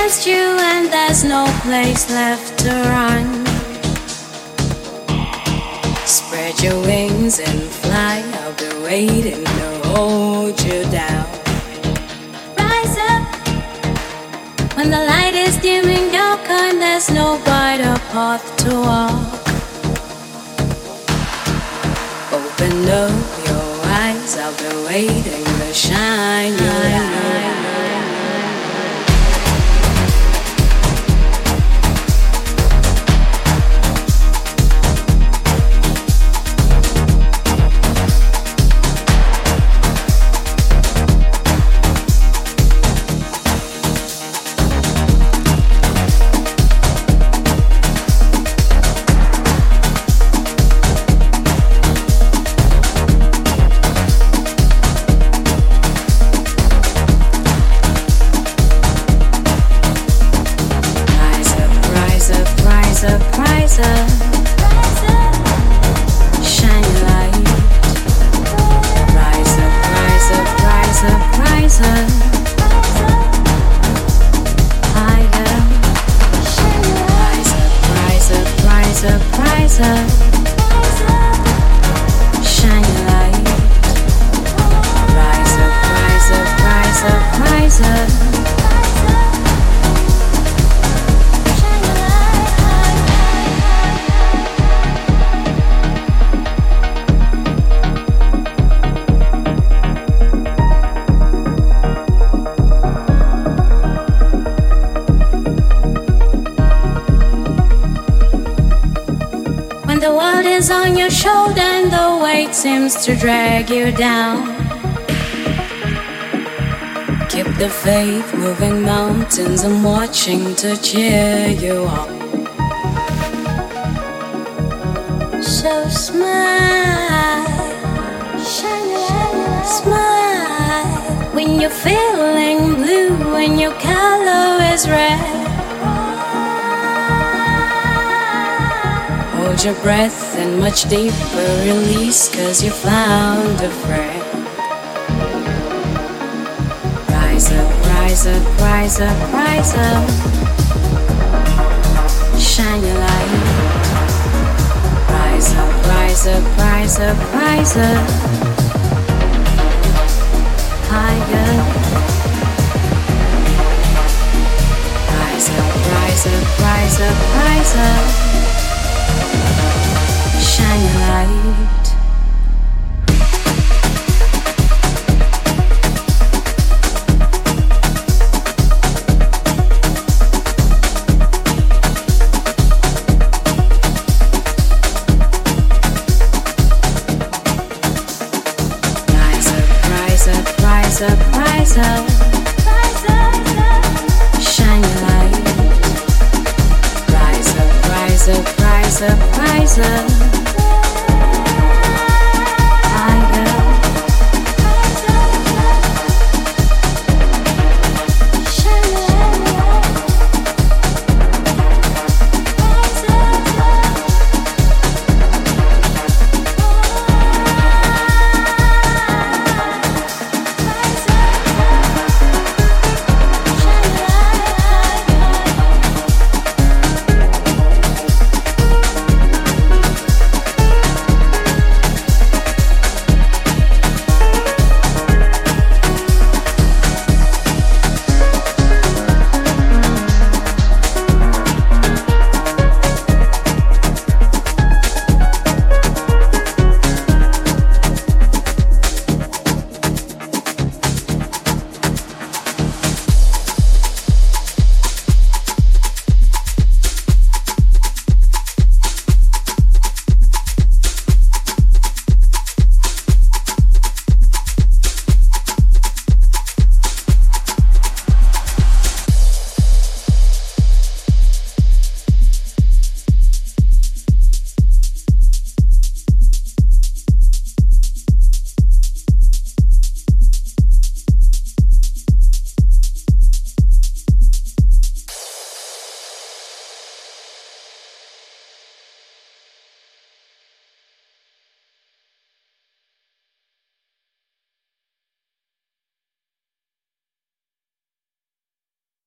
against you and there's no place left to run. Spread your wings and fly, I'll be waiting to hold you down. Rise up when the light is dimming dark and there's no brighter path to walk. Open up your eyes, I'll be waiting to shine your light. On your shoulder and the weight seems to drag you down. Keep the faith, moving mountains. I'm watching to cheer you on. So smile, smile when you're feeling blue, when your color is red. Hold your breath and much deeper release, 'cause you found a friend. Rise up, rise up, rise up, rise up. Shine your light. Rise up, rise up, rise up, rise up. Higher. Rise up, rise up, rise up, rise up. Shine your light. Rise up, rise up, rise up, rise up. Shine your light. Rise up, rise up, rise up, rise up.